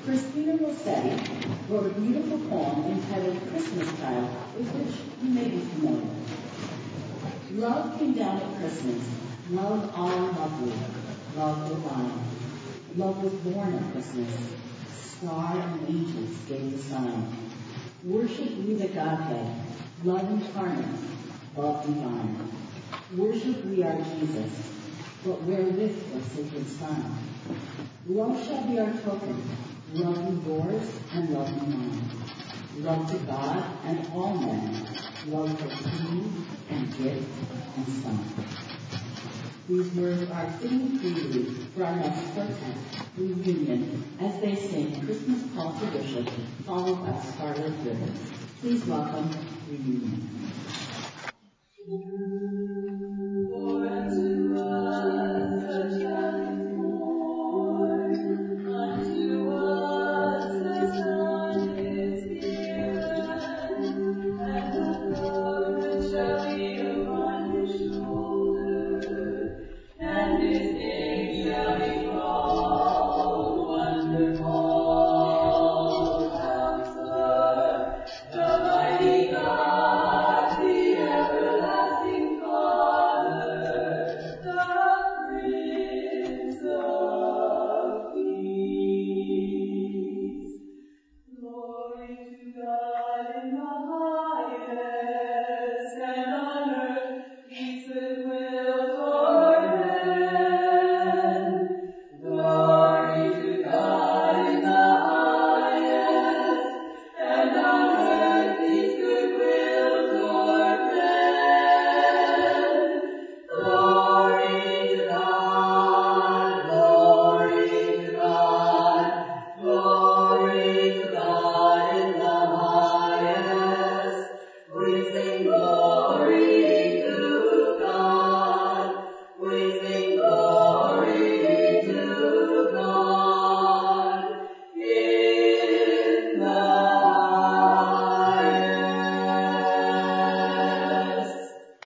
Christina Rossetti wrote a beautiful poem entitled Christmas Child, with which you may be familiar. Love came down at Christmas, love all lovely, love divine. Love was born at Christmas, star and angels gave the sign. Worship we the Godhead, love incarnate, love divine. Worship we our Jesus, but wherewith the sacred sign. Love shall be our token, love in yours and love in mine. Love to God and all men, love for king and gift and son. These words are fitting prelude for our next quartet, Reunion, as they sing Christmas Call to Worship, followed by Scarlet Ribbons. Please welcome Reunion.